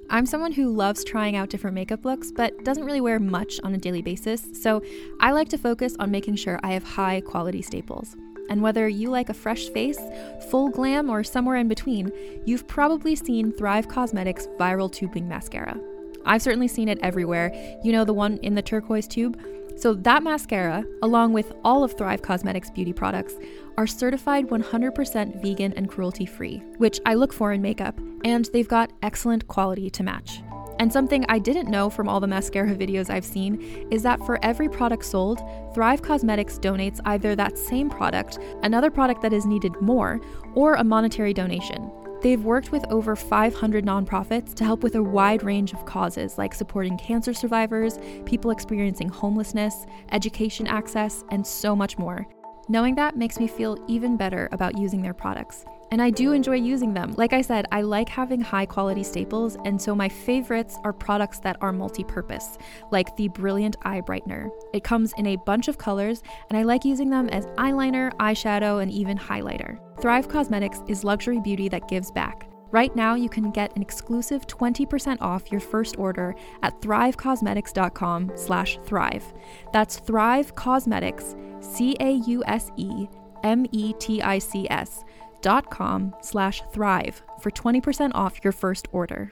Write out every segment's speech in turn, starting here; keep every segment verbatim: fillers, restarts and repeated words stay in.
I'm someone who loves trying out different makeup looks, but doesn't really wear much on a daily basis, so I like to focus on making sure I have high quality staples. And whether you like a fresh face, full glam, or somewhere in between, you've probably seen Thrive Causemetics Viral Tubing Mascara. I've certainly seen it everywhere. You know, the one in the turquoise tube? So that mascara, along with all of Thrive Causemetics beauty products, are certified one hundred percent vegan and cruelty-free, which I look for in makeup, and they've got excellent quality to match. And something I didn't know from all the mascara videos I've seen is that for every product sold, Thrive Causemetics donates either that same product, another product that is needed more, or a monetary donation. They've worked with over five hundred nonprofits to help with a wide range of causes like supporting cancer survivors, people experiencing homelessness, education access, and so much more. Knowing that makes me feel even better about using their products. And I do enjoy using them. Like I said, I like having high quality staples, and so my favorites are products that are multi-purpose, like the Brilliant Eye Brightener. It comes in a bunch of colors, and I like using them as eyeliner, eyeshadow, and even highlighter. Thrive Causemetics is luxury beauty that gives back. Right now, you can get an exclusive twenty percent off your first order at thrivecausemetics.com slash thrive. That's Thrive Causemetics, C A U S E M E T I C S dot com slash thrive for twenty percent off your first order.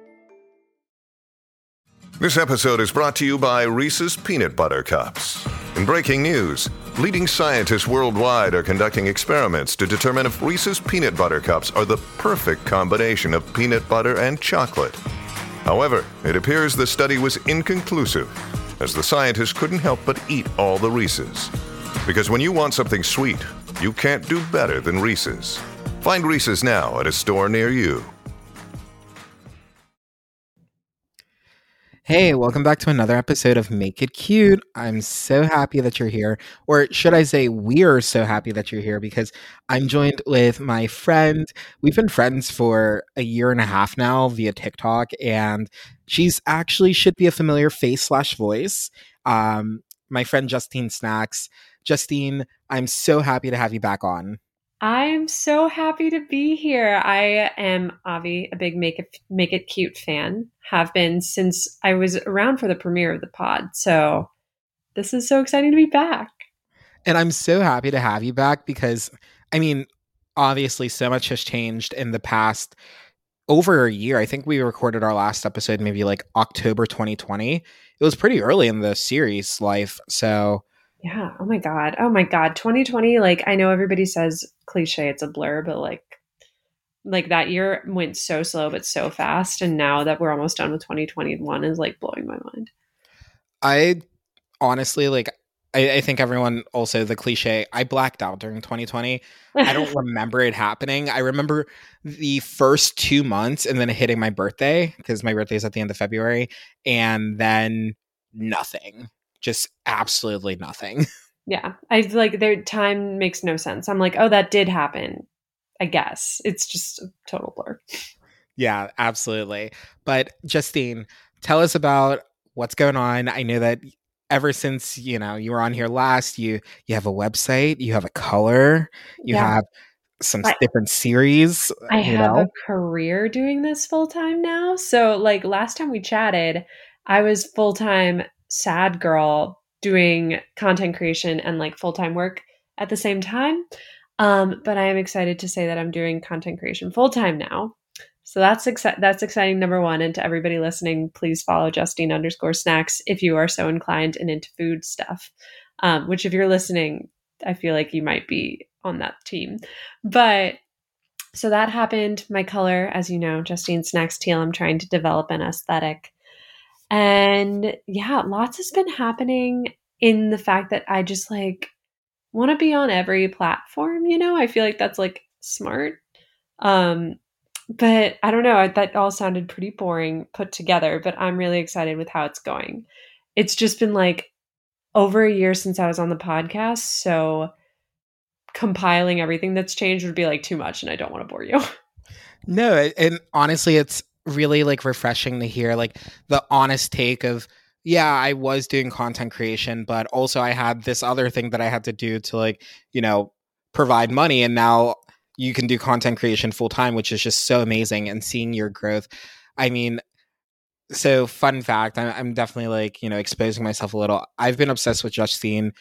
This episode is brought to you by Reese's Peanut Butter Cups. In breaking news, leading scientists worldwide are conducting experiments to determine if Reese's Peanut Butter Cups are the perfect combination of peanut butter and chocolate. However, it appears the study was inconclusive, as the scientists couldn't help but eat all the Reese's. Because when you want something sweet, you can't do better than Reese's. Find Reese's now at a store near you. Hey, welcome back to another episode of Make It Cute. I'm so happy that you're here. Or should I say, we're so happy that you're here because I'm joined with my friend. We've been friends for a year and a half now via TikTok, and she's actually should be a familiar face slash voice. Um, my friend Justine Snacks. Justine, I'm so happy to have you back on. I'm so happy to be here. I am, Avi, a big Make It, Make It Cute fan. Have been since I was around for the premiere of the pod. So this is so exciting to be back. And I'm so happy to have you back because, I mean, obviously so much has changed in the past over a year. I think we recorded our last episode maybe like October twenty twenty. It was pretty early in the series life. So yeah. Oh my God. Oh my God. twenty twenty, like I know everybody says cliche, it's a blur, but like, like that year went so slow, but so fast. And now that we're almost done with twenty twenty-one is like blowing my mind. I honestly, like, I, I think everyone also the cliche, I blacked out during twenty twenty. I don't remember it happening. I remember the first two months and then hitting my birthday because my birthday is at the end of February. And then nothing. Just absolutely nothing. Yeah. I like their time makes no sense. I'm like, oh, that did happen. I guess it's just a total blur. Yeah, absolutely. But Justine, tell us about what's going on. I know that ever since, you know, you were on here last, you you have a website, you have a color, you yeah. have some I, different series. I you have know? a career doing this full time now. So like last time we chatted, I was full time sad girl doing content creation and like full-time work at the same time. Um, but I am excited to say that I'm doing content creation full-time now. So that's exci- that's exciting, number one. And to everybody listening, please follow Justine underscore snacks if you are so inclined and into food stuff, um, which if you're listening, I feel like you might be on that team. But so that happened. My color, as you know, Justine Snacks Teal, I'm trying to develop an aesthetic. And yeah, lots has been happening in the fact that I just like want to be on every platform, you know? I feel like that's like smart. Um, but I don't know, I, that all sounded pretty boring put together, but I'm really excited with how it's going. It's just been like over a year since I was on the podcast, so compiling everything that's changed would be like too much and I don't want to bore you. No, and honestly, it's really like refreshing to hear like the honest take of, yeah, I was doing content creation, but also I had this other thing that I had to do to like, you know, provide money. And now you can do content creation full time, which is just so amazing. And seeing your growth. I mean, so fun fact, I'm, I'm definitely like, you know, exposing myself a little. I've been obsessed with Justine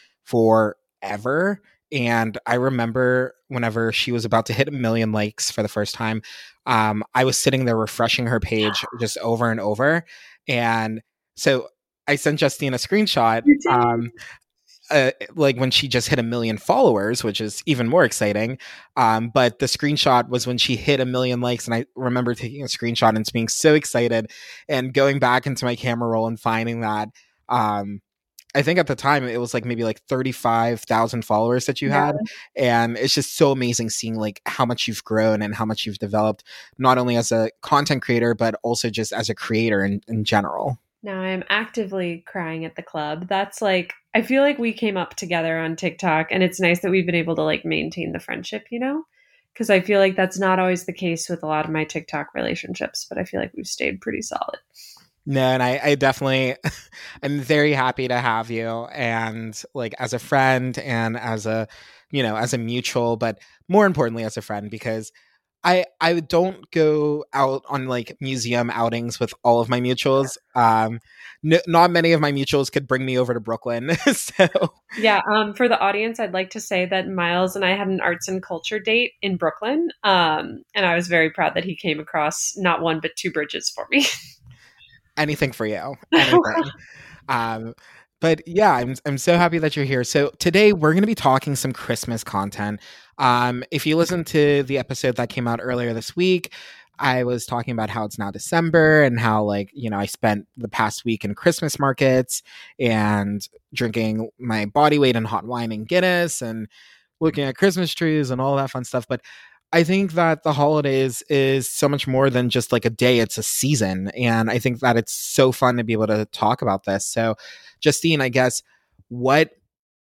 forever. And I remember whenever she was about to hit a million likes for the first time, um, I was sitting there refreshing her page just over and over. And so I sent Justine a screenshot. You did. Um, uh, like when she just hit a million followers, which is even more exciting. Um, but the screenshot was when she hit a million likes, and I remember taking a screenshot and being so excited, and going back into my camera roll and finding that. Um, I think at the time it was like maybe like thirty-five thousand followers that you Yeah. had. And it's just so amazing seeing like how much you've grown and how much you've developed, not only as a content creator, but also just as a creator in, in general. Now I'm actively crying at the club. That's like, I feel like we came up together on TikTok, and it's nice that we've been able to like maintain the friendship, you know? Because I feel like that's not always the case with a lot of my TikTok relationships, but I feel like we've stayed pretty solid. No, and I, I definitely, I'm very happy to have you, and like as a friend and as a, you know, as a mutual, but more importantly as a friend, because I I don't go out on like museum outings with all of my mutuals. Um, n- not many of my mutuals could bring me over to Brooklyn. So Yeah, um, for the audience, I'd like to say that Miles and I had an arts and culture date in Brooklyn, um, and I was very proud that he came across not one but two bridges for me. anything for you, anything. Um, but yeah, I'm I'm so happy that you're here. So today we're going to be talking some Christmas content. Um, if you listen to the episode that came out earlier this week, I was talking about how it's now December and how like, you know, I spent the past week in Christmas markets and drinking my body weight in hot wine and Guinness and looking at Christmas trees and all that fun stuff. But I think that the holidays is so much more than just like a day, it's a season. And I think that it's so fun to be able to talk about this. So, Justine, I guess, what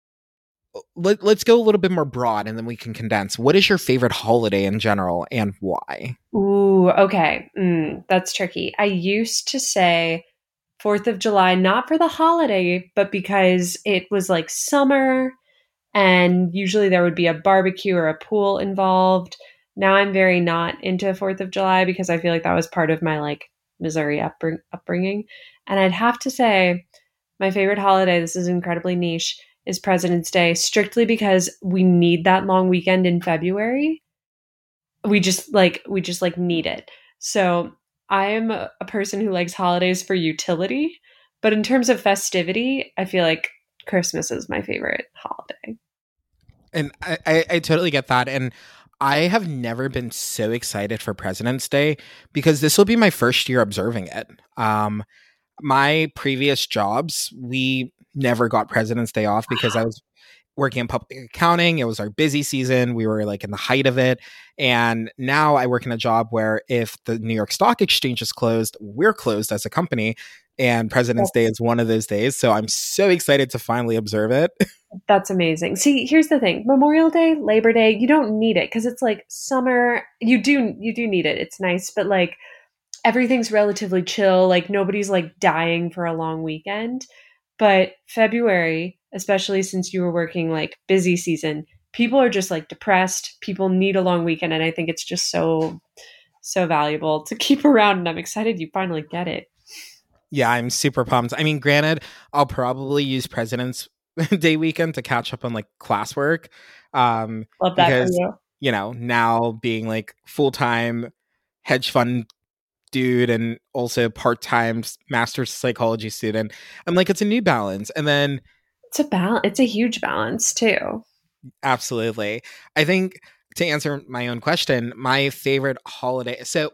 let, let's go a little bit more broad and then we can condense. What is your favorite holiday in general and why? Ooh, okay. Mm, that's tricky. I used to say fourth of July, not for the holiday, but because it was like summer and usually there would be a barbecue or a pool involved. Now I'm very not into fourth of July because I feel like that was part of my like Missouri upbring- upbringing. And I'd have to say my favorite holiday, this is incredibly niche, is President's Day, strictly because we need that long weekend in February. We just like we just like need it. So I am a, a person who likes holidays for utility, but in terms of festivity, I feel like Christmas is my favorite holiday. And I, I, I totally get that. And I have never been so excited for President's Day because this will be my first year observing it. Um, my previous jobs, we never got President's Day off because I was working in public accounting. It was our busy season. We were like in the height of it. And now I work in a job where if the New York Stock Exchange is closed, we're closed as a company. And President's Day is one of those days. So I'm so excited to finally observe it. That's amazing. See, here's the thing. Memorial Day, Labor Day, you don't need it because it's like summer. You do you do need it. It's nice, but like everything's relatively chill. Like nobody's like dying for a long weekend. But February, especially since you were working like busy season, people are just like depressed. People need a long weekend, and I think it's just so so valuable to keep around, and I'm excited you finally get it. Yeah, I'm super pumped. I mean, granted, I'll probably use President's Day weekend to catch up on like classwork. Um, Love that for because, you. you know, now being like full time hedge fund dude and also part time master's psychology student, I'm like, it's a new balance. And then, It's a balance. It's a huge balance too. absolutely, I think to answer my own question, my favorite holiday. So,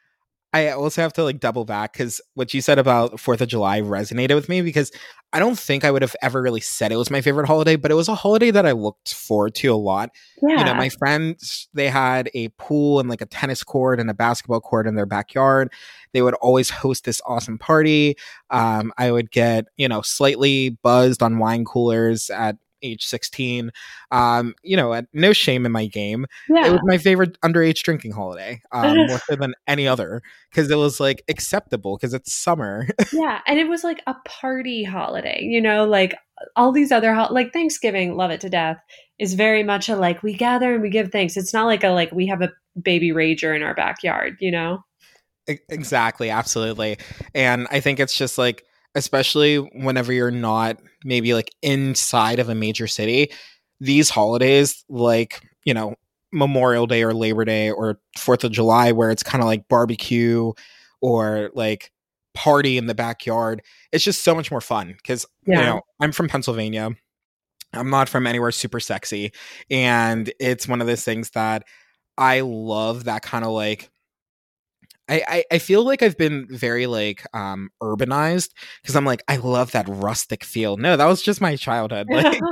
I also have to like double back because what you said about fourth of July resonated with me because I don't think I would have ever really said it was my favorite holiday, but it was a holiday that I looked forward to a lot. You know, Yeah. my friends, they had a pool and like a tennis court and a basketball court in their backyard. They would always host this awesome party. Um, I would get, you know, slightly buzzed on wine coolers at age sixteen. Um, you know, at no shame in my game. It Yeah. was my favorite underage drinking holiday, um, more so than any other because it was like acceptable because it's summer. Yeah, and it was like a party holiday, you know, like all these other ho- like Thanksgiving, love it to death, is very much a like we gather and we give thanks. It's not like a like we have a baby rager in our backyard, you know. E- Exactly, absolutely. And I think it's just like, especially whenever you're not maybe like inside of a major city, these holidays, like, you know, Memorial Day or Labor Day or fourth of July, where it's kind of like barbecue or like party in the backyard, it's just so much more fun because, you Yeah. know, I'm from Pennsylvania. I'm not from anywhere super sexy. And it's one of those things that I love that kind of like I, I I feel like I've been very like um urbanized because I'm like I love that rustic feel. No, that was just my childhood. Like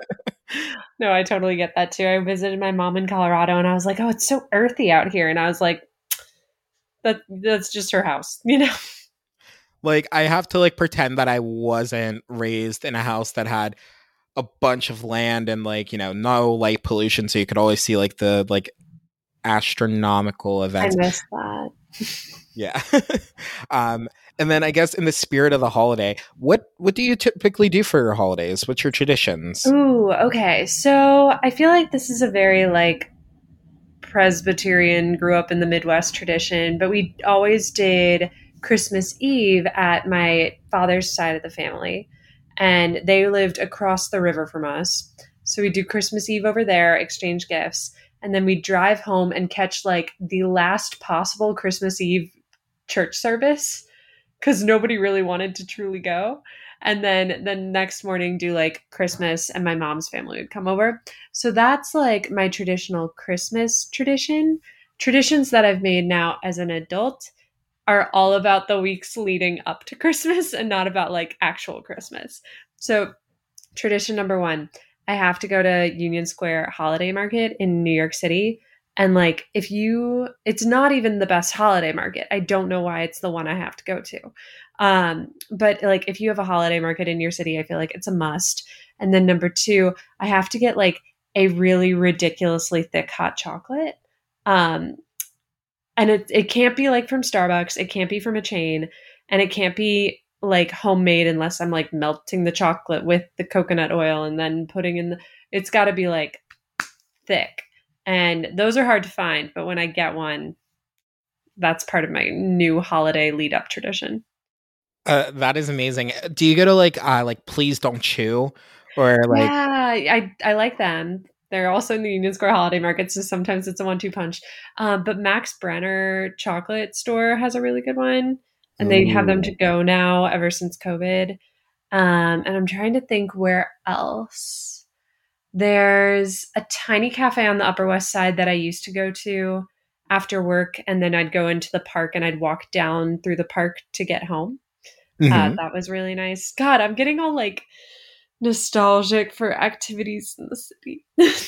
No, I totally get that too. I visited my mom in Colorado and I was like, "Oh, it's so earthy out here." And I was like, that that's just her house, you know. like I have to like pretend that I wasn't raised in a house that had a bunch of land and like, you know, no light pollution so you could always see like the like astronomical I events. miss that. Yeah. um and then I guess in the spirit of the holiday, what what do you typically do for your holidays? What's your traditions? Ooh, okay. So I feel like this is a very like Presbyterian, grew up in the Midwest tradition, but we always did Christmas Eve at my father's side of the family. And they lived across the river from us. So we do Christmas Eve over there, exchange gifts, and then we drive home and catch like the last possible Christmas Eve church service because nobody really wanted to truly go. And then the next morning, do like Christmas, and my mom's family would come over. So that's like my traditional Christmas tradition. Traditions that I've made now as an adult are all about the weeks leading up to Christmas and not about like actual Christmas. So, tradition number one, I have to go to Union Square Holiday Market in New York City. And like, if you, it's not even the best holiday market. I don't know why it's the one I have to go to. Um, but like, if you have a holiday market in your city, I feel like it's a must. And then number two, I have to get like a really ridiculously thick hot chocolate. Um, and it, it can't be like from Starbucks. It can't be from a chain. And it can't be like homemade unless I'm like melting the chocolate with the coconut oil and then putting in the, it's got to be like thick. And those are hard to find. But when I get one, that's part of my new holiday lead up tradition. Uh, that is amazing. Do you go to like uh like Please Don't Chew or like Yeah, I I like them. They're also in the Union Square Holiday Market, so sometimes it's a one-two punch. Um, but Max Brenner Chocolate Store has a really good one, and they have them to Ooh. go now ever since COVID. Um, and I'm trying to think where else. There's a tiny cafe on the Upper West Side that I used to go to after work, and then I'd go into the park and I'd walk down through the park to get home. Uh, Mhm. that was really nice. God, I'm getting all like nostalgic for activities in the city.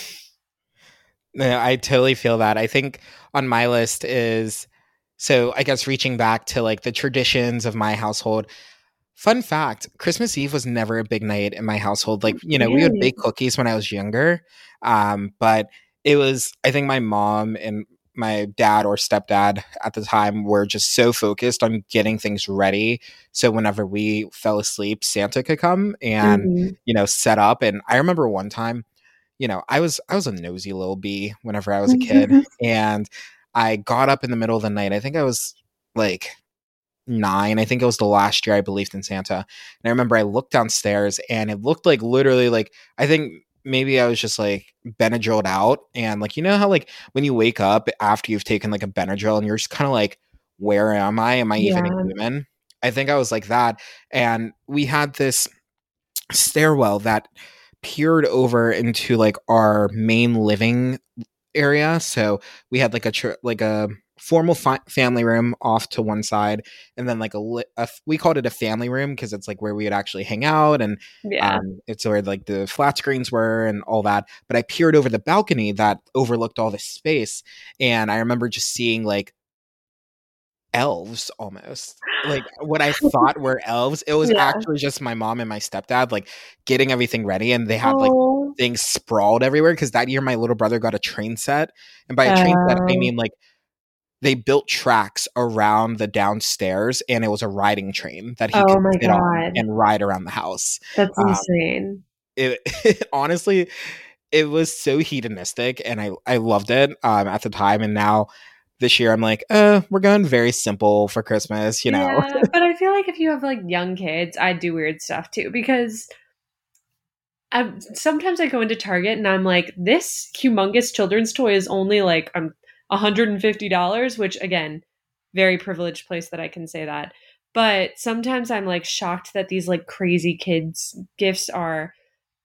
No, I totally feel that. I think on my list is so I guess reaching back to like the traditions of my household. Fun fact, Christmas Eve was never a big night in my household. Like, you know, we would Really? bake cookies when I was younger. Um, but it was I think my mom and my dad or stepdad at the time were just so focused on getting things ready. So whenever we fell asleep, Santa could come and, Mhm. you know, set up. And I remember one time, you know, I was I was a nosy little bee whenever I was a kid. And I got up in the middle of the night. I think I was like nine. I think it was the last year I believed in Santa. And I remember I looked downstairs and it looked like literally like I think maybe I was just like Benadrylled out. And like, you know how like when you wake up after you've taken like a Benadryl and you're just kind of like, where am I? Am I even a Yeah. human? I think I was like that. And we had this stairwell that peered over into like our main living area. So we had like a tr- like a formal fi- family room off to one side, and then like a, li- a f- we called it a family room because it's like where we would actually hang out, and Yeah. um, it's where like the flat screens were and all that. But I peered over the balcony that overlooked all this space, and I remember just seeing like elves almost. Like what I thought were elves, it was Yeah. actually just my mom and my stepdad like getting everything ready, and they had like Oh. things sprawled everywhere because that year my little brother got a train set. And by a train set, I Oh. mean like they built tracks around the downstairs and it was a riding train that he Oh could my sit on god. and ride around the house. That's Um, insane. it, honestly, it was so hedonistic and I, I loved it um, at the time. And now this year I'm like, uh, we're going very simple for Christmas, you know. Yeah, but I feel like if you have like young kids, I'd do weird stuff too because I, sometimes I go into Target and I'm like, this humongous children's toy is only like um, one hundred fifty dollars, which again, very privileged place that I can say that. But sometimes I'm like shocked that these like crazy kids gifts are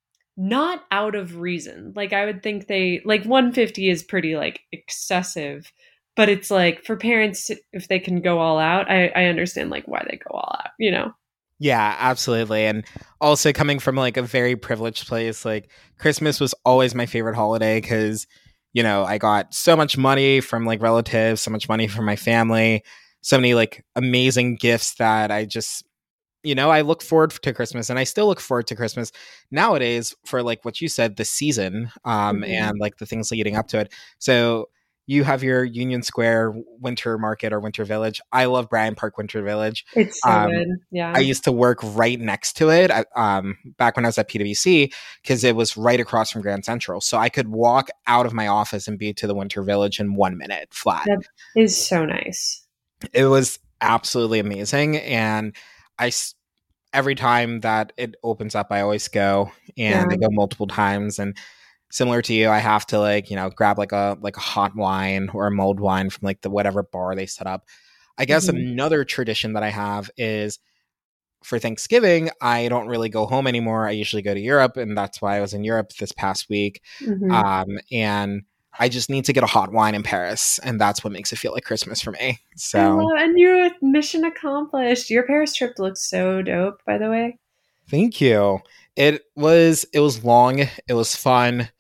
not out of reason. Like I would think they like one hundred fifty is pretty like excessive, but it's like for parents if they can go all out, I, I understand like why they go all out, you know. Yeah, absolutely. And also coming from like a very privileged place, like Christmas was always my favorite holiday because, you know, I got so much money from like relatives, so much money from my family, so many like amazing gifts that I just, you know, I look forward to Christmas and I still look forward to Christmas nowadays for like what you said, the season um, Mhm. and like the things leading up to it. So you have your Union Square Winter Market or Winter Village. I love Bryant Park Winter Village. It's so Um, good. Yeah. I used to work right next to it at, um, back when I was at P W C because it was right across from Grand Central. So I could walk out of my office and be to the Winter Village in one minute flat. That is so nice. It was absolutely amazing. And I, s- every time that it opens up, I always go and Yeah. I go multiple times. And similar to you, I have to like, you know, grab like a, like a hot wine or a mulled wine from like the whatever bar they set up. I guess Mhm. another tradition that I have is for Thanksgiving, I don't really go home anymore. I usually go to Europe, and that's why I was in Europe this past week. Mhm. Um, and I just need to get a hot wine in Paris, and that's what makes it feel like Christmas for me. I So love, and you mission accomplished. Your Paris trip looks so dope, by the way. thank you. It was it was long, it was fun,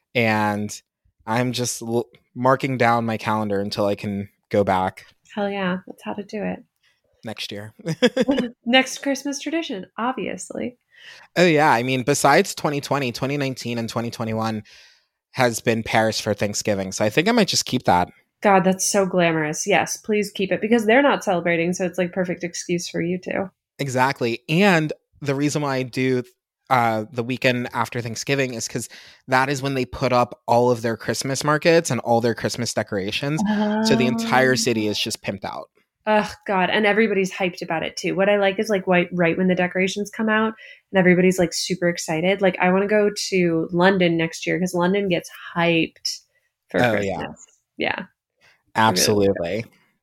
and I'm just l- marking down my calendar until I can go back Hell yeah, that's how to do it. next year. Next Christmas tradition, obviously. Oh yeah, I mean, besides twenty twenty, twenty nineteen, and twenty twenty-one has been Paris for Thanksgiving, so I think I might just keep that. God, that's so glamorous. Yes, please keep it because they're not celebrating, so it's like perfect excuse for you too. Exactly. And the reason why I do uh, the weekend after Thanksgiving is because that is when they put up all of their Christmas markets and all their Christmas decorations. So the entire city is just pimped out. Oh God, and everybody's hyped about it too. What I like is like right, right when the decorations come out, and everybody's like super excited. Like I want to go to London next year because London gets hyped for Oh, Christmas. yeah. Yeah. Absolutely.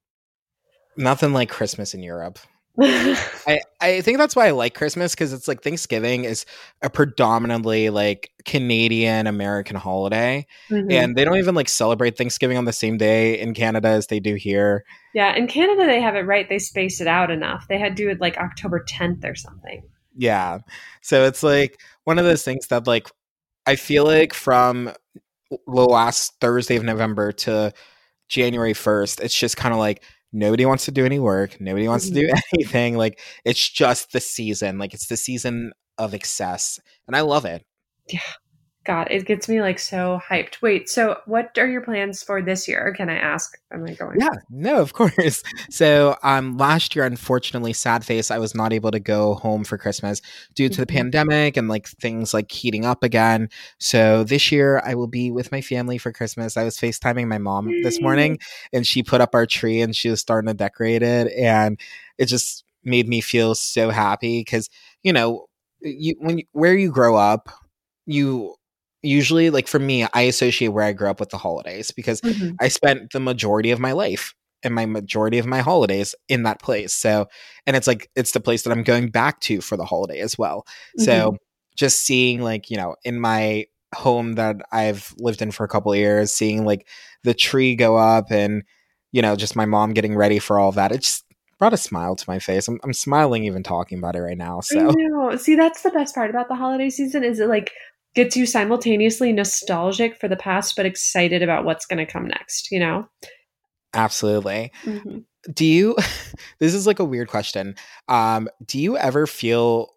Nothing like Christmas in Europe. Yeah. I, I think that's why I like Christmas because it's like Thanksgiving is a predominantly like Canadian American holiday. Mhm. And they don't even like celebrate Thanksgiving on the same day in Canada as they do here. Yeah, in Canada they have it right. They space it out enough. They had to do it like October tenth or something. Yeah. So it's like one of those things that like I feel like from the last Thursday of November to January first, it's just kind of like nobody wants to do any work. Nobody wants Mhm. to do anything. Like it's just the season. Like it's the season of excess. And I love it. Yeah. God, it gets me like so hyped. Wait, so what are your plans for this year? Can I ask? Am I going? Yeah, no, of course. So um last year, unfortunately, sad face, I was not able to go home for Christmas due to the Mhm. pandemic and like things like heating up again. So this year I will be with my family for Christmas. I was FaceTiming my mom this morning and she put up our tree and she was starting to decorate it. And it just made me feel so happy because, you know, you when you, where you grow up, you usually like for me, I associate where I grew up with the holidays because Mhm. I spent the majority of my life and my majority of my holidays in that place. So, and it's like, it's the place that I'm going back to for the holiday as well. So, Mhm. just seeing like, you know, in my home that I've lived in for a couple of years, seeing like the tree go up and, you know, just my mom getting ready for all of that, it just brought a smile to my face. I'm, I'm smiling even talking about it right now. I So, know. See, that's the best part about the holiday season is it like gets you simultaneously nostalgic for the past but excited about what's going to come next, you know? absolutely. Mhm. Do you, this is like a weird question. Um, do you ever feel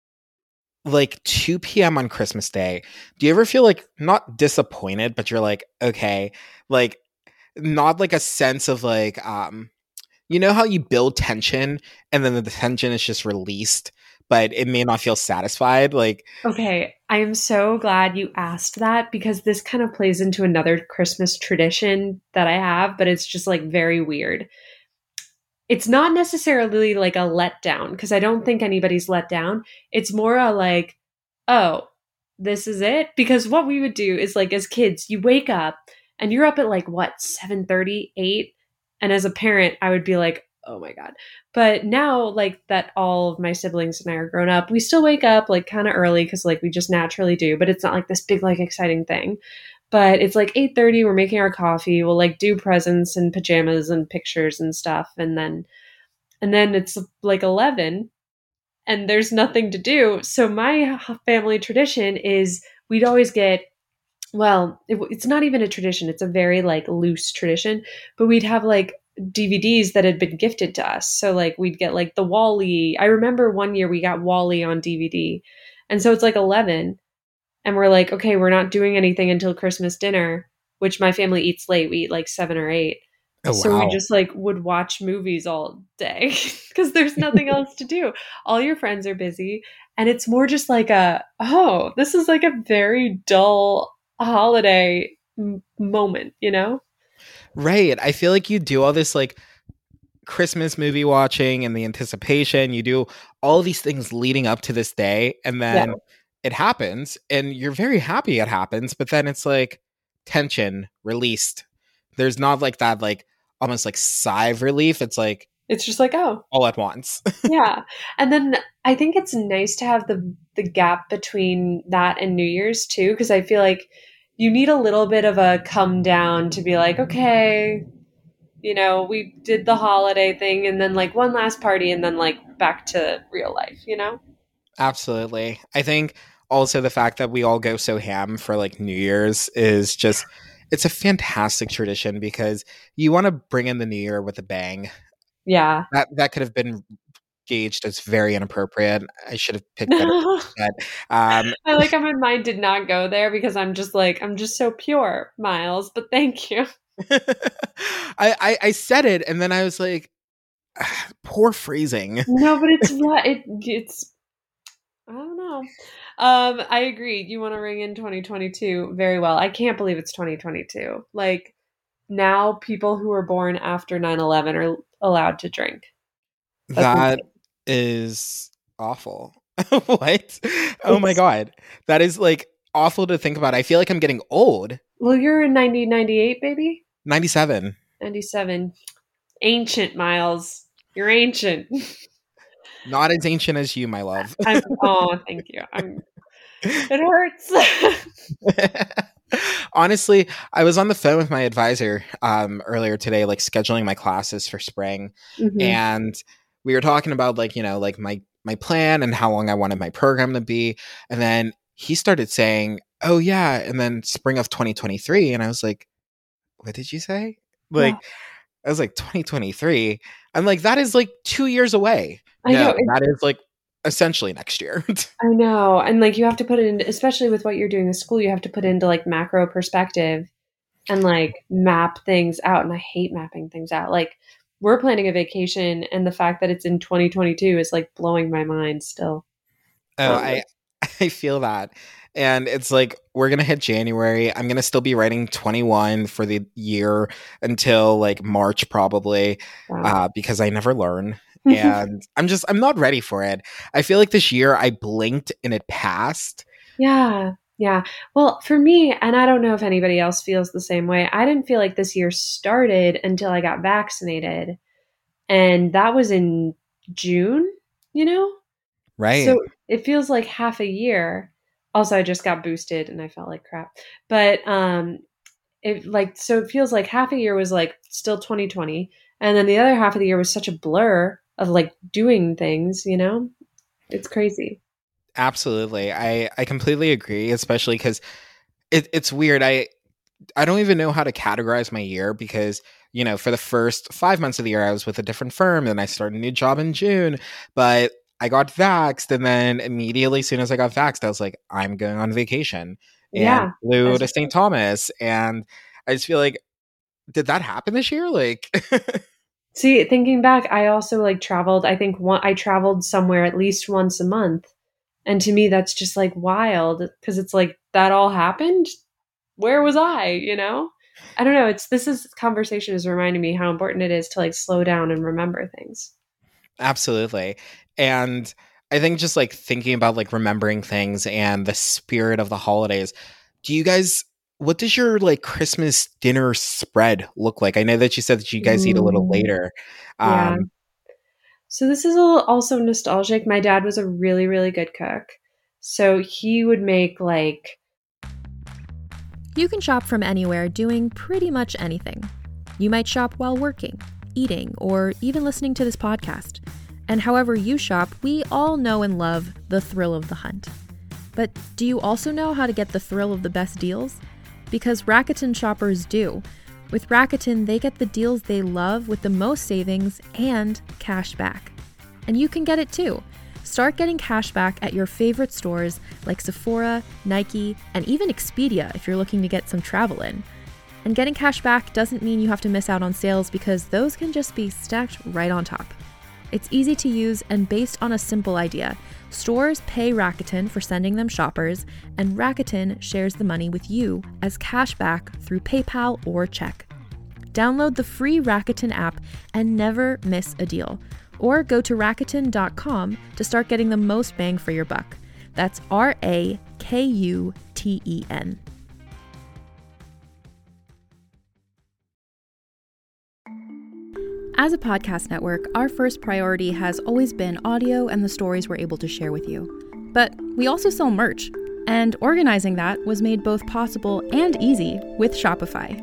like two p.m. on Christmas Day, do you ever feel like not disappointed, but you're like, okay, like not like a sense of like, um, you know how you build tension and then the tension is just released, but it may not feel satisfied. Like, Okay, I am so glad you asked that because this kind of plays into another Christmas tradition that I have, but it's just like very weird. It's not necessarily like a letdown because I don't think anybody's let down. It's more a like, oh, this is it? Because what we would do is like as kids, you wake up and you're up at like what, seven thirty, eight? And as a parent, I would be like, oh my God. But now like that all of my siblings and I are grown up, we still wake up like kind of early because like we just naturally do, but it's not like this big like exciting thing. But it's like eight thirty, we're making our coffee, we'll like do presents and pajamas and pictures and stuff. And then and then it's like eleven and there's nothing to do. So my family tradition is we'd always get, well, it, it's not even a tradition. It's a very like loose tradition, but we'd have like D V Ds that had been gifted to us. So like we'd get like the Wall-E. I remember one year we got Wall-E on D V D. And so it's like eleven and we're like, okay, we're not doing anything until Christmas dinner, which my family eats late. We eat like seven or eight. oh, So wow. we just like would watch movies all day because there's nothing else to do. All your friends are busy. And it's more just like a, oh, this is like a very dull holiday m- moment, you know? Right. I feel like you do all this like Christmas movie watching and the anticipation. You do all these things leading up to this day. And then Yeah. it happens and you're very happy it happens. But then it's like tension released. There's not like that, like almost like sigh of relief. It's like It's just like, oh, all at once. yeah. And then I think it's nice to have the the gap between that and New Year's too, because I feel like you need a little bit of a come down to be like, okay, you know, we did the holiday thing and then like one last party and then like back to real life, you know? Absolutely. I think also the fact that we all go so ham for like New Year's is just, it's a fantastic tradition because you want to bring in the new year with a bang. Yeah. That that could have been gauged as very inappropriate. I should have picked better. But, um, I like how my mind did not go there because I'm just like, I'm just so pure, Miles, but thank you. I, I I said it and then I was like, poor phrasing. No, but it's not, it, it's, I don't know. Um, I agree. You want to ring in twenty twenty-two very well. I can't believe it's twenty twenty-two. Like now people who were born after nine eleven are allowed to drink. That's That insane. is awful. What? Oh my It's, God. That is like awful to think about. I feel like I'm getting old. well, you're in nineteen ninety-eight, baby. ninety-seven. ninety-seven. Ancient, Miles. You're ancient. Not as ancient as you, my love. I'm, oh, thank you. I'm, it hurts. Honestly, I was on the phone with my advisor um, earlier today, like scheduling my classes for spring. Mhm. And we were talking about like, you know, like my my plan and how long I wanted my program to be. And then he started saying, oh yeah, and then spring of twenty twenty-three. And I was like, what did you say? Like, Yeah. I was like, twenty twenty-three. I'm like, that is like two years away. I know. No, It, that is like essentially next year. I know. And like you have to put it in, especially with what you're doing in school, you have to put into like macro perspective and like map things out. And I hate mapping things out. Like we're planning a vacation and the fact that it's in twenty twenty-two is like blowing my mind still. Oh, Um, I I feel that. And it's like we're gonna hit January. I'm gonna still be writing twenty-one for the year until like March probably, wow. uh, because I never learn. And I'm just I'm not ready for it. I feel like this year I blinked and it passed. Yeah. Yeah. Well, for me, and I don't know if anybody else feels the same way, I didn't feel like this year started until I got vaccinated. And that was in June, you know? Right. So it feels like half a year. Also, I just got boosted and I felt like crap. But um it like so it feels like half a year was like still twenty twenty. And then the other half of the year was such a blur of like doing things, you know? It's crazy. Absolutely. I I completely agree, especially because it, it's weird. I I don't even know how to categorize my year because, you know, for the first five months of the year, I was with a different firm and I started a new job in June, but I got vaxxed. And then immediately, as soon as I got vaxxed, I was like, I'm going on vacation and Yeah. flew As to you Saint should. Thomas. And I just feel like, did that happen this year? Like, See, thinking back, I also like traveled. I think one, I traveled somewhere at least once a month. And to me, that's just like wild because it's like that all happened. Where was I? You know, I don't know. It's this is conversation is reminding me how important it is to like slow down and remember things. Absolutely. And I think just like thinking about like remembering things and the spirit of the holidays, do you guys, what does your like Christmas dinner spread look like? I know that you said that you guys eat a little Mm, later. yeah. Um, So this is a little also nostalgic. My dad was a really, really good cook. So he would make like, You can shop from anywhere doing pretty much anything. You might shop while working, eating, or even listening to this podcast. And however you shop, we all know and love the thrill of the hunt. But do you also know how to get the thrill of the best deals? Because Rakuten shoppers do. With Rakuten, they get the deals they love with the most savings and cash back. And you can get it too. Start getting cash back at your favorite stores like Sephora, Nike, and even Expedia if you're looking to get some travel in. And getting cash back doesn't mean you have to miss out on sales because those can just be stacked right on top. It's easy to use and based on a simple idea. Stores pay Rakuten for sending them shoppers, and Rakuten shares the money with you as cash back through PayPal or check. Download the free Rakuten app and never miss a deal. Or go to Rakuten dot com to start getting the most bang for your buck. That's R A K U T E N. As a podcast network, our first priority has always been audio and the stories we're able to share with you. But we also sell merch, and organizing that was made both possible and easy with Shopify.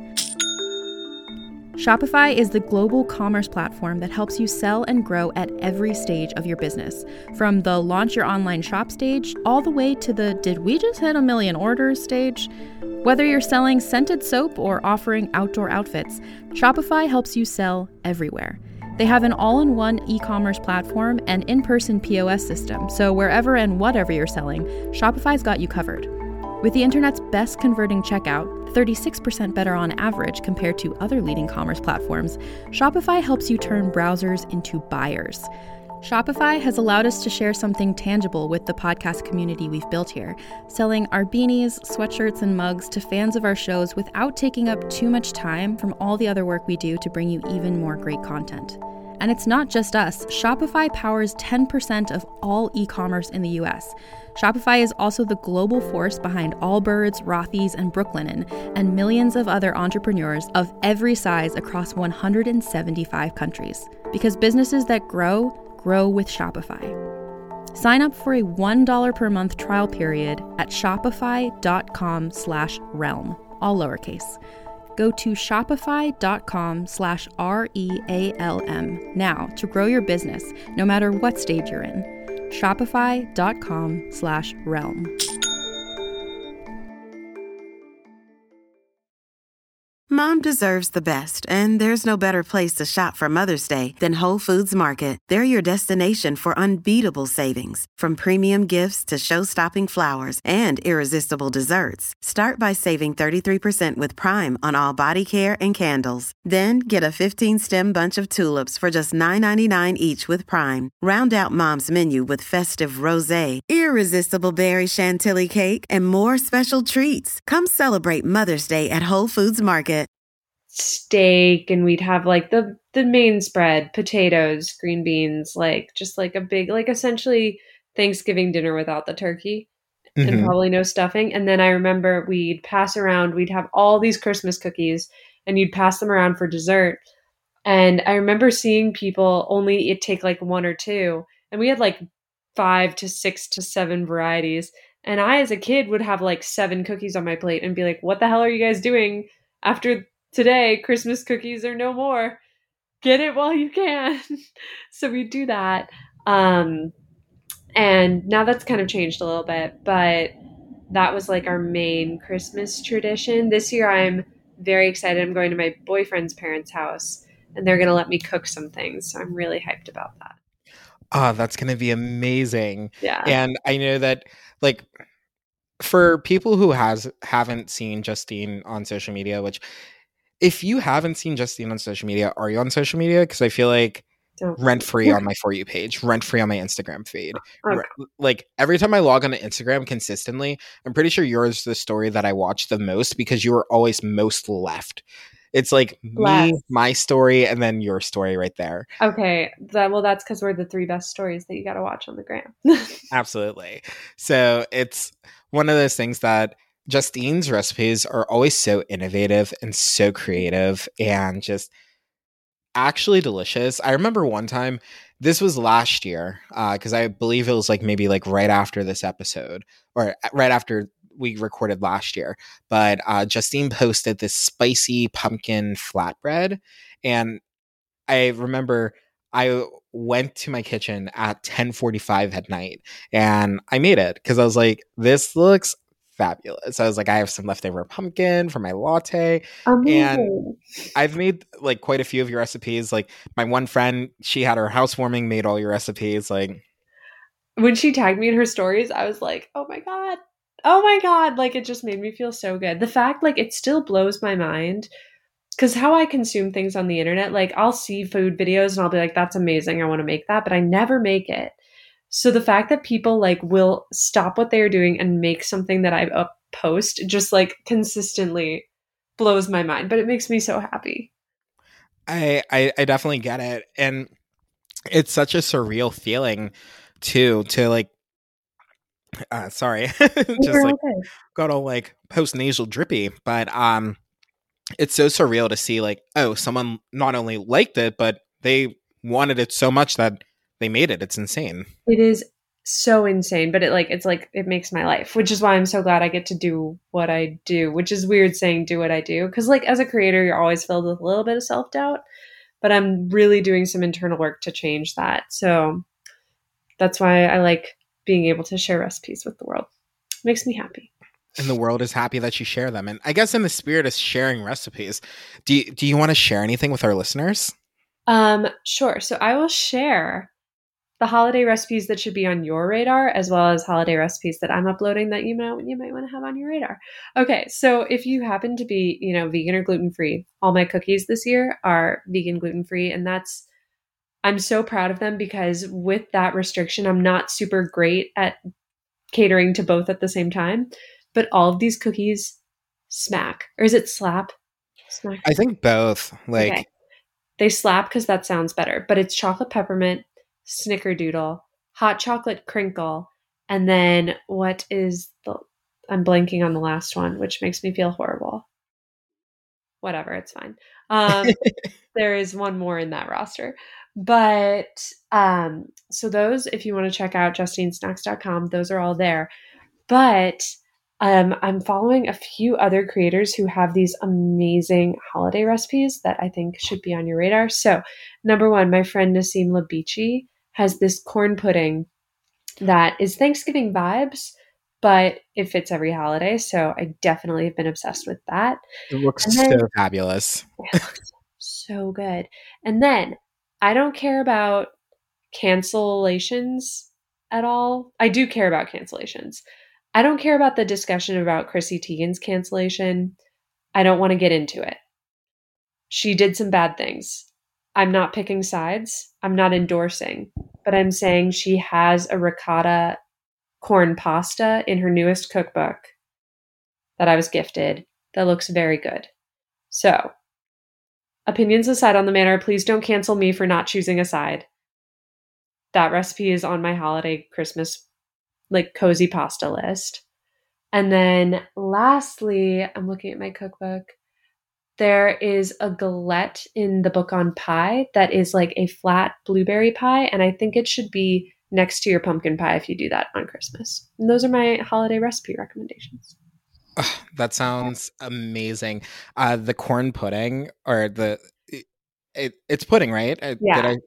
Shopify is the global commerce platform that helps you sell and grow at every stage of your business, from the launch your online shop stage all the way to the did we just hit a million orders stage. Whether you're selling scented soap or offering outdoor outfits, Shopify helps you sell everywhere. They have an all-in-one e-commerce platform and in-person P O S system, so wherever and whatever you're selling, Shopify's got you covered. With the internet's best converting checkout, thirty-six percent better on average compared to other leading commerce platforms, Shopify helps you turn browsers into buyers. Shopify has allowed us to share something tangible with the podcast community we've built here, selling our beanies, sweatshirts, and mugs to fans of our shows without taking up too much time from all the other work we do to bring you even more great content. And it's not just us. Shopify powers ten percent of all e-commerce in the U S. Shopify is also the global force behind Allbirds, Rothy's, and Brooklinen, and millions of other entrepreneurs of every size across one hundred seventy-five countries. Because businesses that grow, grow with Shopify. Sign up for a one dollar per month trial period at shopify.com slash realm, all lowercase. Go to shopify.com slash R-E-A-L-M now to grow your business, no matter what stage you're in. Shopify.com slash realm. Mom deserves the best, and there's no better place to shop for Mother's Day than Whole Foods Market. They're your destination for unbeatable savings, from premium gifts to show-stopping flowers and irresistible desserts. Start by saving thirty-three percent with Prime on all body care and candles. Then get a fifteen-stem bunch of tulips for just nine ninety-nine each with Prime. Round out Mom's menu with festive rosé, irresistible berry chantilly cake, and more special treats. Come celebrate Mother's Day at Whole Foods Market. Steak, and we'd have like the the main spread, potatoes, green beans, like just like a big, like essentially Thanksgiving dinner without the turkey and mhm. probably no stuffing. And then I remember we'd pass around, we'd have all these Christmas cookies and you'd pass them around for dessert. And I remember seeing people only it take like one or two, and we had like five to six to seven varieties. And I, as a kid, would have like seven cookies on my plate and be like, what the hell are you guys doing after today? Christmas cookies are no more. Get it while you can. So we do that. Um, and now that's kind of changed a little bit, but that was like our main Christmas tradition. This year I'm very excited. I'm going to my boyfriend's parents' house and they're going to let me cook some things. So I'm really hyped about that. Oh, that's going to be amazing. Yeah. And I know that, like, for people who has haven't seen Justine on social media, which if you haven't seen Justine on social media, are you on social media? Because I feel like Don't. rent free on my For You page, rent free on my Instagram feed. Okay. Re- Like every time I log on to Instagram consistently, I'm pretty sure yours is the story that I watch the most because you are always most left. It's like me, Left. my story, and then your story right there. Okay. That, well, that's because we're the three best stories that you got to watch on the gram. Absolutely. So it's one of those things that Justine's recipes are always so innovative and so creative and just actually delicious. I remember one time, this was last year, because I believe it was like maybe like right after this episode or right after we recorded last year. But uh, Justine posted this spicy pumpkin flatbread. And I remember I went to my kitchen at ten forty-five at night and I made it because I was like, this looks fabulous. I was like, I have some leftover pumpkin for my latte. And Amazing. I've made like quite a few of your recipes. Like my one friend, she had her housewarming, made all your recipes. Like When she tagged me in her stories, I was like, oh my God. Oh my God. Like, it just made me feel so good. The fact, like, it still blows my mind because how I consume things on the internet, like, I'll see food videos and I'll be like, that's amazing. I want to make that, but I never make it. So the fact that people, like, will stop what they are doing and make something that I up post just, like, consistently blows my mind, but it makes me so happy. I, I, I definitely get it. And it's such a surreal feeling too, to like, uh, sorry, just You're like okay. got all like post nasal drippy, but um, it's so surreal to see like, oh, someone not only liked it, but they wanted it so much that they made it. It's insane. It is so insane, but it like it's like it makes my life, which is why I'm so glad I get to do what I do, which is weird saying do what I do because like as a creator you're always filled with a little bit of self-doubt, but I'm really doing some internal work to change that. So that's why I like being able to share recipes with the world. It makes me happy. And the world is happy that you share them. And I guess in the spirit of sharing recipes, do you, do you want to share anything with our listeners? Um, sure. So I will share the holiday recipes that should be on your radar, as well as holiday recipes that I'm uploading that you might you might want to have on your radar. Okay, so if you happen to be, you know, vegan or gluten free, all my cookies this year are vegan, gluten free, and that's I'm so proud of them because with that restriction, I'm not super great at catering to both at the same time. But all of these cookies smack, or is it slap? Smack. I think both. Like Okay. They slap because that sounds better, but it's chocolate peppermint, snickerdoodle, hot chocolate crinkle, and then what is the, I'm blanking on the last one, which makes me feel horrible. Whatever, it's fine. Um, there is one more in that roster. But um, so those, if you want to check out justine snacks dot com, those are all there. But um, I'm following a few other creators who have these amazing holiday recipes that I think should be on your radar. So, number one, my friend Nassim Labici has this corn pudding that is Thanksgiving vibes, but it fits every holiday. So, I definitely have been obsessed with that. it looks And then- so fabulous. It looks so good. And then I don't care about cancellations at all. I do care about cancellations. I don't care about the discussion about Chrissy Teigen's cancellation. I don't want to get into it. She did some bad things. I'm not picking sides. I'm not endorsing, but I'm saying she has a ricotta corn pasta in her newest cookbook that I was gifted that looks very good. So, opinions aside on the matter, please don't cancel me for not choosing a side. That recipe is on my holiday Christmas like cozy pasta list. And then lastly, I'm looking at my cookbook. There is a galette in the book on pie that is like a flat blueberry pie. And I think it should be next to your pumpkin pie if you do that on Christmas. And those are my holiday recipe recommendations. Ugh, that sounds amazing. Uh, the corn pudding or the it, it it's pudding, right? Uh, Yeah. Did I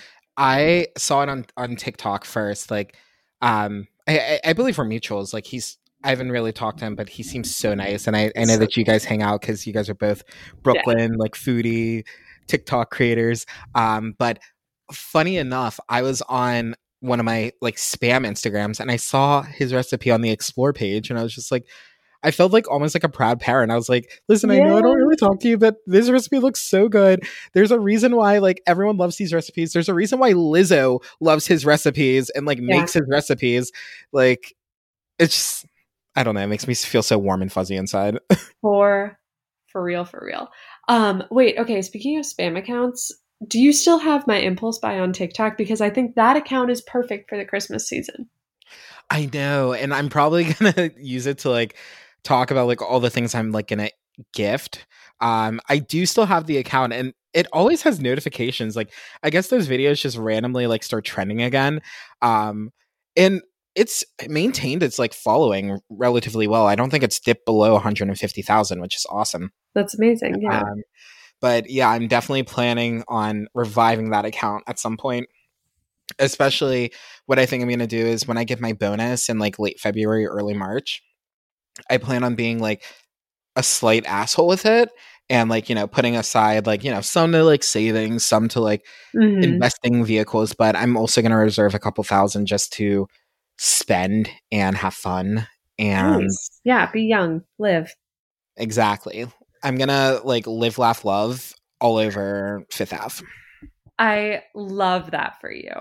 I saw it on on TikTok first. Like, um, I I, I believe we're mutuals. Like he's I haven't really talked to him, but he seems so nice. And I, I know that you guys hang out because you guys are both Brooklyn, like foodie TikTok creators. Um, but funny enough, I was on one of my like spam Instagrams and I saw his recipe on the explore page and I was just like, I felt like almost like a proud parent. I was like, listen, I know I don't Yeah. really talk to you, but this recipe looks so good. There's a reason why like everyone loves these recipes. There's a reason why Lizzo loves his recipes and like Yeah. makes his recipes. Like it's just, I don't know, it makes me feel so warm and fuzzy inside. For for real, for real. Um, wait, okay, speaking of spam accounts, do you still have my impulse buy on TikTok? Because I think that account is perfect for the Christmas season. I know, and I'm probably gonna use it to like talk about like all the things I'm like gonna gift. Um, I do still have the account, and it always has notifications. Like, I guess those videos just randomly like start trending again. Um, and it's maintained its like following relatively well. I don't think it's dipped below one hundred fifty thousand, which is awesome. That's amazing. Yeah. Um, but yeah, I'm definitely planning on reviving that account at some point. Especially what I think I'm going to do is when I get my bonus in like late February, early March, I plan on being like a slight asshole with it and like, you know, putting aside like, you know, some to like savings, some to like Mhm. investing vehicles. But I'm also going to reserve a couple thousand just to spend and have fun. And Nice. Yeah, be young, live. exactly. I'm going to like live, laugh, love all over Fifth Avenue. I love that for you.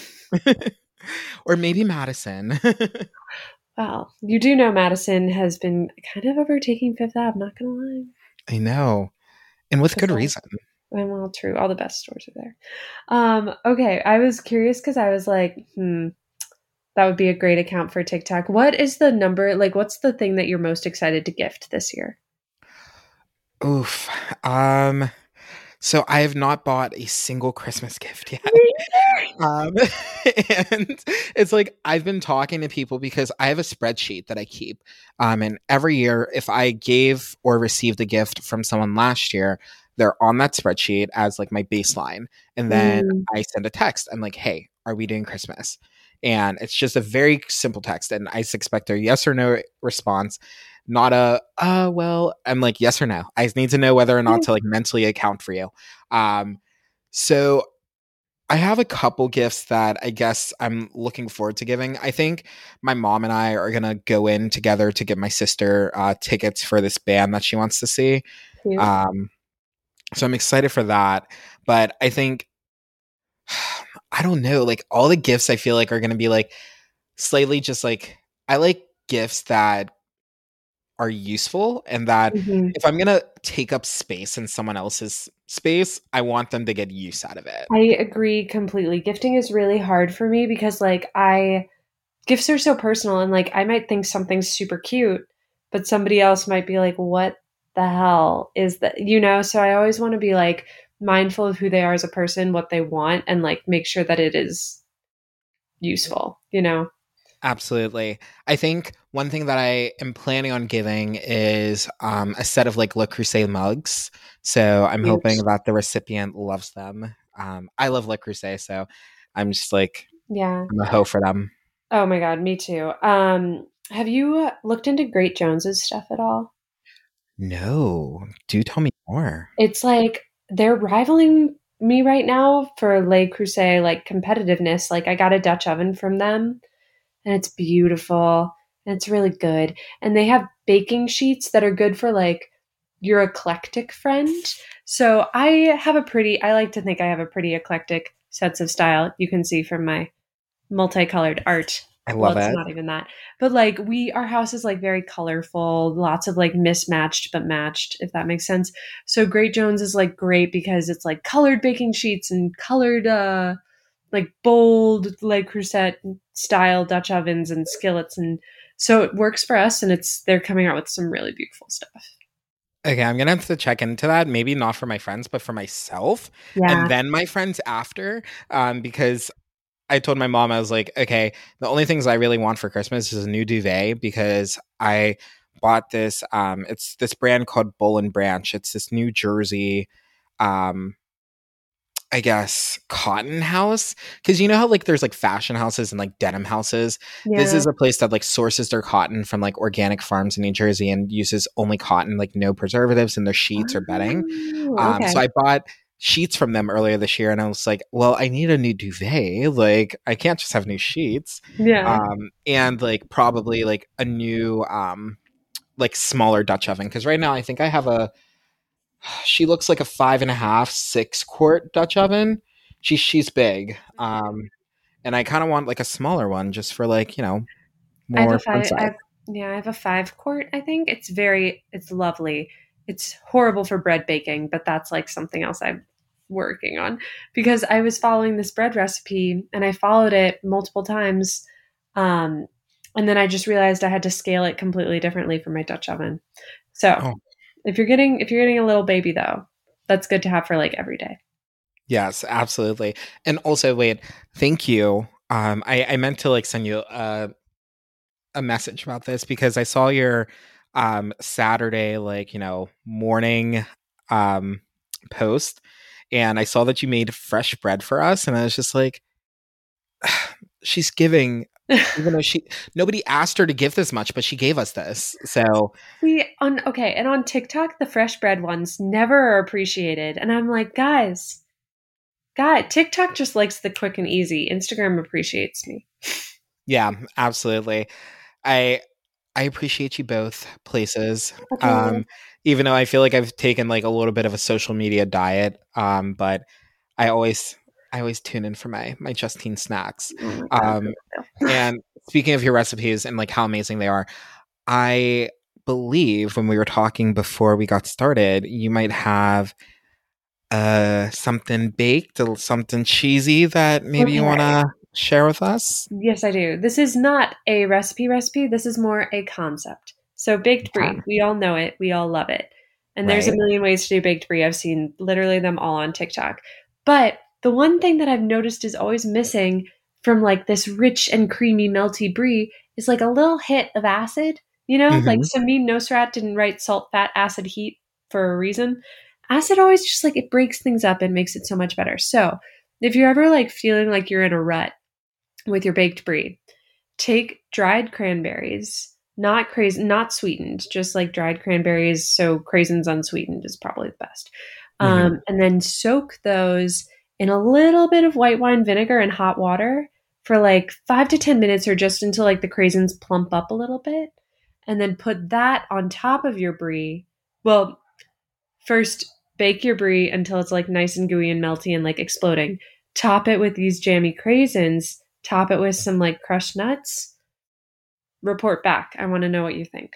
Or maybe Madison. Well, you do know Madison has been kind of overtaking Fifth Ave, not gonna lie. I know. And with good That's all- reason. And well, true. All the best stores are there. Um, okay, I was curious because I was like, hmm, that would be a great account for TikTok. What is the number? Like, what's the thing that you're most excited to gift this year? Oof. Um, so I have not bought a single Christmas gift yet. Um, and it's like I've been talking to people because I have a spreadsheet that I keep. Um, and every year, if I gave or received a gift from someone last year, they're on that spreadsheet as like my baseline. And then Mm. I send a text. I'm like, hey, are we doing Christmas? And it's just a very simple text. And I just expect a yes or no response, not a, uh, well, I'm like, yes or no. I just need to know whether or not to like mentally account for you. Um, so I have a couple gifts that I guess I'm looking forward to giving. I think my mom and I are going to go in together to get my sister uh, tickets for this band that she wants to see. Cute. Um, so I'm excited for that. But I think, I don't know, like all the gifts I feel like are going to be like slightly just like, I like gifts that are useful and that Mhm. if I'm going to take up space in someone else's space, I want them to get use out of it. I agree completely. Gifting is really hard for me because like I gifts are so personal and like I might think something's super cute, but somebody else might be like, what the hell is that? You know, so I always want to be like mindful of who they are as a person, what they want, and like make sure that it is useful, you know? Absolutely. I think one thing that I am planning on giving is um, a set of like Le Creuset mugs. So I'm Cute. hoping that the recipient loves them. Um, I love Le Creuset, so I'm just like, Yeah. I'm a hoe for them. Oh my God, me too. Um, have you looked into Great Jones's stuff at all? No, do tell me more. It's like they're rivaling me right now for Le Creuset like competitiveness. Like I got a Dutch oven from them and it's beautiful and it's really good. And they have baking sheets that are good for like your eclectic friend. So I have a pretty I like to think I have a pretty eclectic sense of style. You can see from my multicolored art. I Well, love it's it. not even that. But like we our house is like very colorful, lots of like mismatched but matched, if that makes sense. So Great Jones is like great because it's like colored baking sheets and colored uh like bold Le Creuset style Dutch ovens and skillets, and so it works for us and it's they're coming out with some really beautiful stuff. Okay, I'm gonna have to check into that. Maybe not for my friends, but for myself, Yeah. and then my friends after. Um, because I told my mom, I was like, okay, the only things I really want for Christmas is a new duvet because I bought this. Um, it's this brand called Bull and Branch. It's this New Jersey, um, I guess, cotton house. Because you know how like there's like fashion houses and like denim houses. This Yeah. is a place that like sources their cotton from like organic farms in New Jersey and uses only cotton, like no preservatives in their sheets or bedding. Oh, Um, okay. so I bought sheets from them earlier this year, and I was like, well, I need a new duvet. Like, I can't just have new sheets. Yeah. Um, and like probably like a new um like smaller Dutch oven, because right now I think I have a. She looks like a five and a half, six quart Dutch oven. She's she's big, um, and I kind of want like a smaller one just for like you know I have a more fun five. I side. have, yeah, I have a five quart. I think it's very, it's lovely. It's horrible for bread baking, but that's like something else I'm working on because I was following this bread recipe and I followed it multiple times, um, and then I just realized I had to scale it completely differently for my Dutch oven. So Oh. if you're getting if you're getting a little baby though, that's good to have for like every day. Yes, absolutely. And also, wait, thank you. Um, I, I meant to like send you a, a message about this because I saw your um Saturday, like, you know, morning um post, and I saw that you made fresh bread for us, and I was just like, she's giving, even though she nobody asked her to give this much, but she gave us this. So See, on okay, and on TikTok, the fresh bread ones never are appreciated, and I'm like, guys, God, TikTok just likes the quick and easy. Instagram appreciates me. yeah, absolutely. I I appreciate you both places. Okay. Um, even though I feel like I've taken like a little bit of a social media diet, um, but I always I always tune in for my my Justine snacks. Oh my God. Um, and speaking of your recipes and like how amazing they are, I believe when we were talking before we got started, you might have uh something baked, or something cheesy that maybe you Okay. want to share with us. Yes, I do. This is not a recipe recipe. This is more a concept. So baked brie, Okay. we all know it. We all love it. And there's a Right. million ways to do baked brie. I've seen literally them all on TikTok. But the one thing that I've noticed is always missing from like this rich and creamy melty brie is like a little hit of acid. You know, like Mhm. Samin Nosrat didn't write salt, fat, acid, heat for a reason. Acid always just like it breaks things up and makes it so much better. So if you're ever like feeling like you're in a rut with your baked brie, take dried cranberries, not crais- not sweetened, just like dried cranberries. So craisins unsweetened is probably the best. Um, Mhm. and then soak those in a little bit of white wine vinegar and hot water for like five to ten minutes or just until like the craisins plump up a little bit. And then put that on top of your brie. Well, first bake your brie until it's like nice and gooey and melty and like exploding. Top it with these jammy craisins. Top it with some like crushed nuts. Report back. I want to know what you think.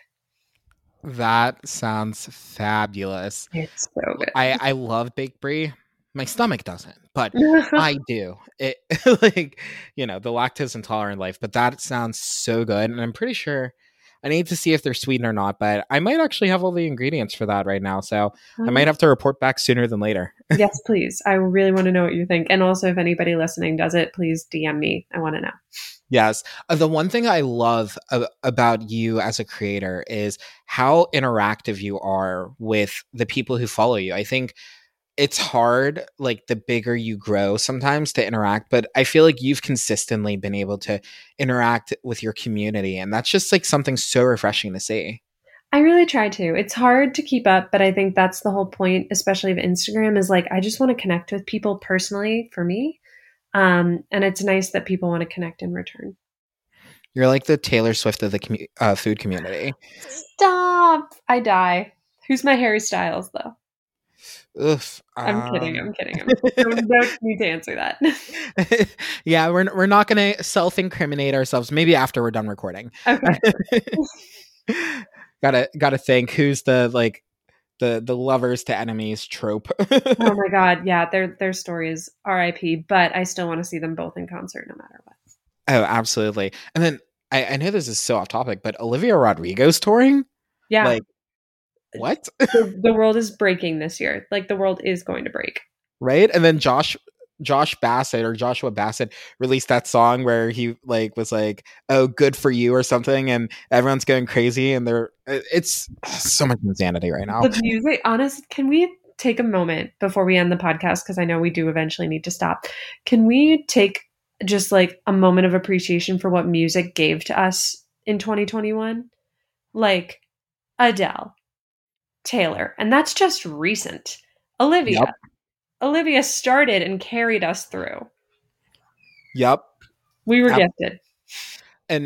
That sounds fabulous. It's so I I love baked brie. My stomach doesn't, but good. I do. It like, you know, the lactose intolerant life, but that sounds so good, and I'm pretty sure I need to see if they're sweetened or not, but I might actually have all the ingredients for that right now, so I might have to report back sooner than later. Yes, please. I really want to know what you think. And also, if anybody listening does it, please D M me. I want to know. Yes. Uh, the one thing I love a- about you as a creator is how interactive you are with the people who follow you. I think it's hard, like the bigger you grow sometimes, to interact, but I feel like you've consistently been able to interact with your community, and that's just like something so refreshing to see. I really try to. It's hard to keep up, but I think that's the whole point, especially of Instagram, is like I just want to connect with people personally for me. Um, and it's nice that people want to connect in return. You're like the Taylor Swift of the commu- uh, food community. Stop! I die. Who's my Harry Styles, though? Oof. I'm kidding. I'm Um, kidding. I'm, don't, don't need to answer that. yeah, we're we're not going to self-incriminate ourselves. Maybe after we're done recording. Okay. gotta gotta think who's the like the the lovers to enemies trope. Oh my God. Yeah, their their story is R I P, but I still want to see them both in concert no matter what. Oh, absolutely. And then I, I know this is so off topic, but Olivia Rodrigo's touring? Yeah. Like, what? the, the world is breaking this year. Like the world is going to break. Right? And then Josh Josh Bassett or Joshua Bassett released that song where he like was like, "Oh, good for you" or something, and everyone's going crazy, and they're it's so much insanity right now. The music, honest, can we take a moment before we end the podcast? Because I know we do eventually need to stop. Can we take just like a moment of appreciation for what music gave to us in twenty twenty-one? Like Adele, Taylor, and that's just recent. Olivia. Yep. Olivia started and carried us through. Yep. We were Ab- gifted. And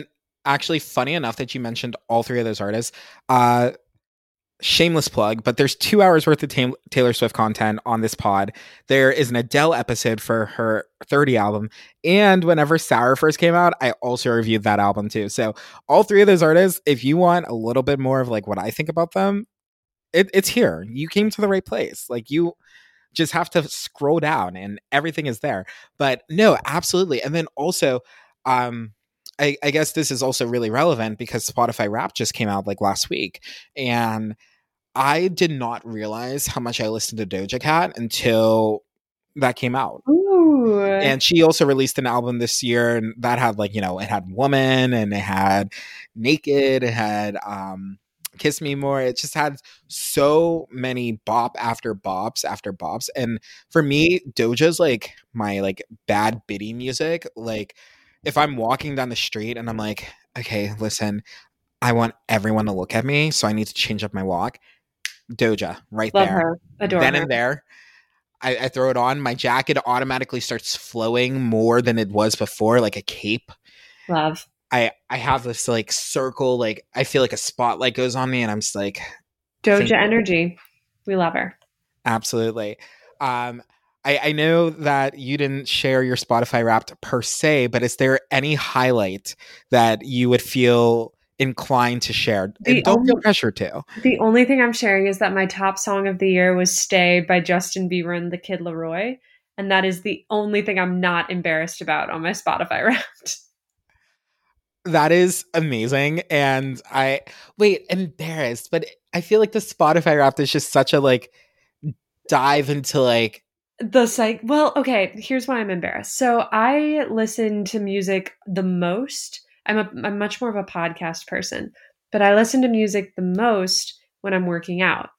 actually, funny enough that you mentioned all three of those artists. Uh, shameless plug, but there's two hours worth of tam- Taylor Swift content on this pod. There is an Adele episode for her thirty album. And whenever Sour first came out, I also reviewed that album too. So all three of those artists, if you want a little bit more of like what I think about them, it, it's here. You came to the right place. Like you just have to scroll down and everything is there. But no, absolutely. And then also, um, I, I guess this is also really relevant because Spotify Wrapped just came out like last week. And I did not realize how much I listened to Doja Cat until that came out. Ooh. And she also released an album this year, and that had like, you know, it had Woman and it had Naked, it had um, Kiss Me More. It just had so many bop after bops after bops. And for me, Doja's like my like bad biddy music. Like if I'm walking down the street and I'm like, okay, listen, I want everyone to look at me, so I need to change up my walk. Doja, right Love there. her. Adore then her. and there, I, I throw it on. My jacket automatically starts flowing more than it was before, like a cape. Love. I I have this like circle, like I feel like a spotlight goes on me, and I'm just like Doja thank- energy. We love her. Absolutely. Um, I, I know that you didn't share your Spotify Wrapped per se, but is there any highlight that you would feel inclined to share? The And don't feel only- pressure to. The only thing I'm sharing is that my top song of the year was Stay by Justin Bieber and the Kid Laroi. And that is the only thing I'm not embarrassed about on my Spotify Wrapped. That is amazing. And I wait, embarrassed, but I feel like the Spotify Wrapped is just such a like dive into like The psych. Well, okay, here's why I'm embarrassed. So I listen to music the most. I'm a I'm much more of a podcast person, but I listen to music the most when I'm working out.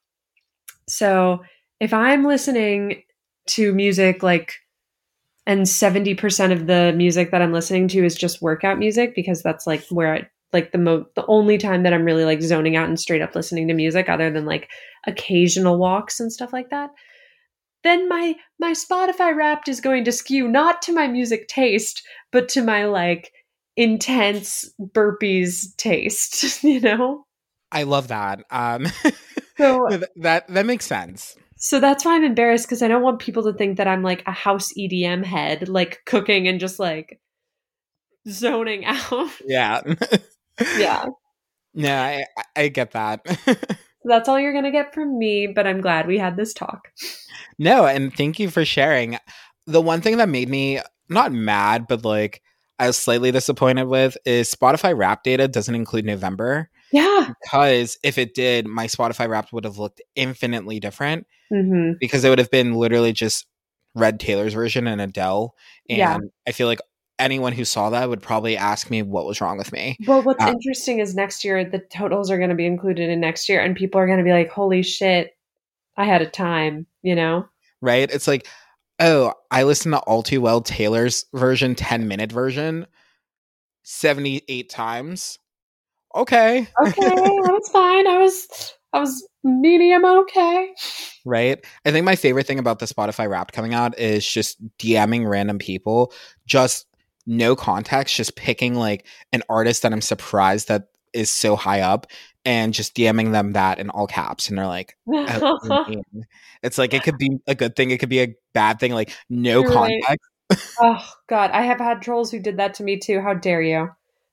So if I'm listening to music like, and seventy percent of the music that I'm listening to is just workout music because that's like where I like the mo the only time that I'm really like zoning out and straight up listening to music other than like occasional walks and stuff like that. Then my my Spotify Wrapped is going to skew not to my music taste, but to my like intense burpees taste, you know? I love that. Um So that that makes sense. so that's why I'm embarrassed because I don't want people to think that I'm like a house E D M head, like cooking and just like zoning out. Yeah. Yeah. Yeah, I, I get that. That's all you're going to get from me, but I'm glad we had this talk. No, and thank you for sharing. The one thing that made me not mad, but like I was slightly disappointed with is Spotify Wrapped data doesn't include November. Yeah. Because if it did, my Spotify Wrapped would have looked infinitely different Mm-hmm. because it would have been literally just Red Taylor's version and Adele. And Yeah. I feel like anyone who saw that would probably ask me what was wrong with me. Well, what's Uh, interesting is next year, the totals are going to be included in next year, and people are going to be like, holy shit, I had a time, you know? Right? It's like, oh, I listened to All Too Well Taylor's version, ten minute version, seventy-eight times. Okay. Okay, that was fine. I was, I was medium okay. Right? I think my favorite thing about the Spotify Wrapped coming out is just DMing random people, just no context, just picking like an artist that I'm surprised that is so high up and just DMing them that in all caps. And they're like, oh, what do you mean? It's like, it could be a good thing. It could be a bad thing. Like no You're right. context. Oh, God. I have had trolls who did that to me too. How dare you?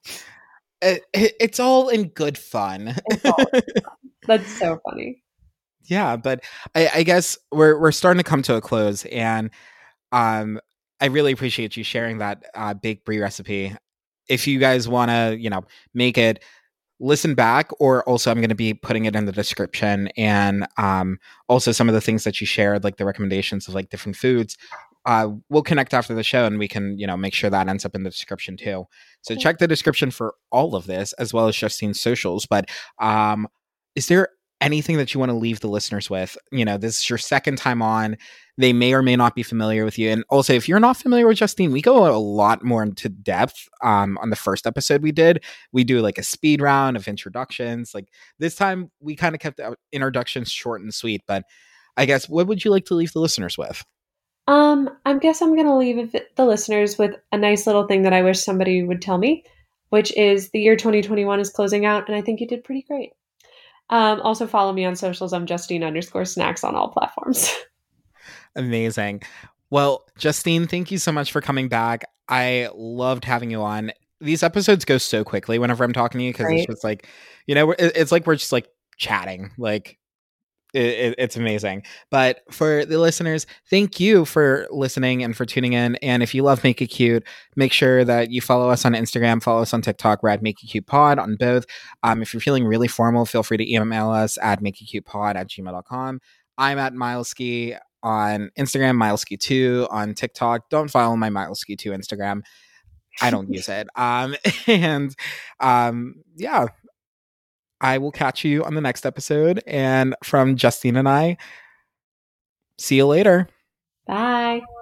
It, it, it's all in good fun. It's all- That's so funny. Yeah, but I, I guess we're we're starting to come to a close, and um, I really appreciate you sharing that uh, baked brie recipe. If you guys want to, you know, make it, listen back, or also I'm going to be putting it in the description, and um, also some of the things that you shared, like the recommendations of like different foods. Uh, we'll connect after the show, and we can, you know, make sure that ends up in the description too. So Cool. check the description for all of this, as well as Justine's socials. But um, is there anything that you want to leave the listeners with? You know, this is your second time on. They may or may not be familiar with you. And also, if you're not familiar with Justine, we go a lot more into depth. Um, on the first episode we did, we do like a speed round of introductions. Like this time, we kind of kept our introductions short and sweet. But I guess, what would you like to leave the listeners with? Um, I guess I'm going to leave it- the listeners with a nice little thing that I wish somebody would tell me. which is the year twenty twenty-one is closing out, and I think you did pretty great. Um, also follow me on socials. I'm Justine underscore snacks on all platforms. Amazing. Well, Justine, thank you so much for coming back. I loved having you on. These episodes go so quickly whenever I'm talking to you because Right. it's just like, you know, it's like we're just like chatting. Like, it, it, it's amazing. But for the listeners, thank you for listening and for tuning in. And if you love Make It Cute, make sure that you follow us on Instagram, follow us on TikTok. We're at Make It Cute Pod on both. Um, if you're feeling really formal, feel free to email us at makeitcutepod at gmail dot com. I'm at Mileski on Instagram, Mileski two on TikTok. Don't follow my Mileski two Instagram. I don't use it. Um, and um, yeah, I will catch you on the next episode. And from Justine and I, see you later. Bye.